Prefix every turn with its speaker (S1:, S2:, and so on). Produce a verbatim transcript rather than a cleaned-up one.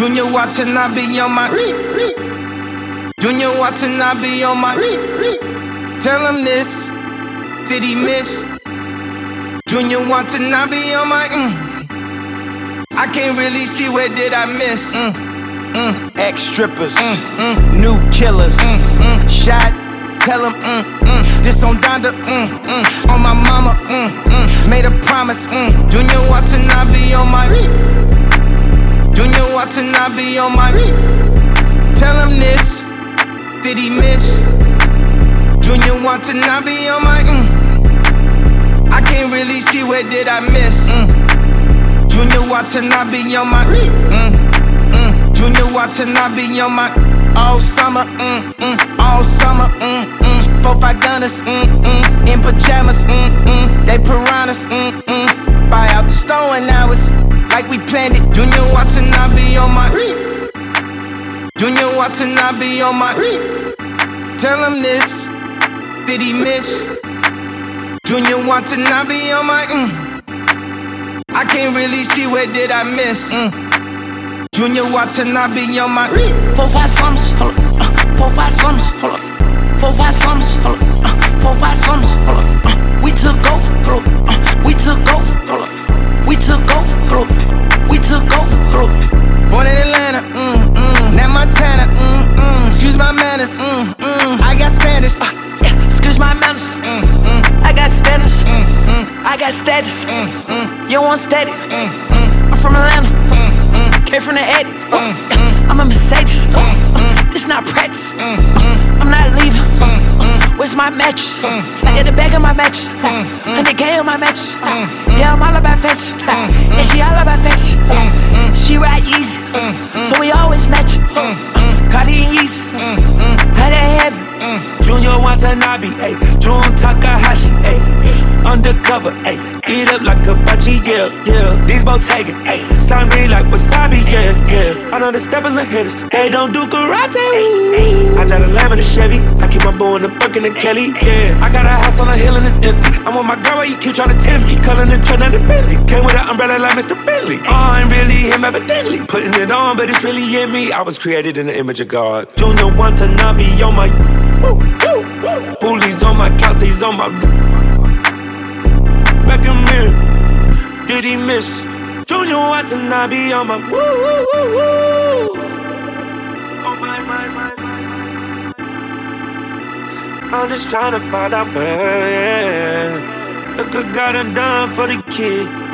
S1: Junior Watanabe on my Junior Watanabe on my Tell him this, did he miss? Junior Watanabe on my mm. I can't really see where did I miss. mm. Mm. Ex-strippers, mm. Mm. New killers, mm. Mm. Shot, tell him mm. Mm. This on Donda, mm. Mm. On my mama, mm. Mm. Made a promise, mm. Junior Watanabe on my Junior Watanabe on my Tell him this, did he miss? Junior Watanabe on my mm. I can't really see where did I miss. mm. Junior Watanabe on my mm. Mm. Junior Watanabe on my all summer, mm. Mm. All summer, mm. Mm. Four five gunners, mm. Mm. In pajamas, mm. Mm. They piranhas, mm. Mm. Buy out the store and now it's like we planned it. Junior Watanabe on my Junior Watanabe on my Tell him this, did he miss? Junior Watanabe on my mm. I can't really see where did I miss. mm. Junior Watanabe on my
S2: Four five sums, hold up. Uh, four five sums, hold up. Four five sums, hold up. Uh, four five sums, hold up. Uh, we took over, hold up. Uh, we took over, hold up. We took over, hold up. We took over, hold up.
S1: Born in Atlanta, mm, mm. Now Montana, mm, mm. Excuse my manners, mm, mm. I got standards,
S2: uh, yeah, excuse my manners, mm, mm. I got standards, mm, mm. I got status, mm, mm. You don't want steady, mm, mm. I'm from Atlanta, mm, mm. Came from the Eddie, mm, mm. I'm a Mercedes, mm, mm. This not practice, mm, mm. I'm not leaving, mm, mm. Where's my mattress? Mm, mm. I get the bag of my mattress, mm, mm. one hundred K on my mattress, mm, mm. Yeah, I'm all about fashion, mm, mm. And she all about fashion, mm, mm. She ride easy, mm, mm. So we always match, mm, mm. Cardi and Yeezy, mm, mm. How that happen?
S3: Mm. Junior Watanabe, ayy, Jun Takahashi, ayy, undercover, ayy, eat up like a bachi, yeah, yeah. These both taking, ayy, slime green like wasabi, yeah, yeah. I know the steppers are hitters, they don't do karate. Ooh. I drive a Lamb in a Chevy, I keep my boy in the Buck and the Kelly, yeah. I got a house on a hill and it's empty. I'm with my girl, why you keep trying to tempt me? Culling the trend of the Bentley, came with an umbrella like Mister Bentley. Oh, I'm really him evidently, putting it on, but it's really in me. I was created in the image of God. Junior Watanabe on my woo, woo, woo. Bullies on my couch, he's on my back in mirror. Did he miss? Junior Watanabe on my woo, woo, woo, woo. Oh my, my, my, my. I'm just trying to find out where, yeah. Look what God done done for the kid.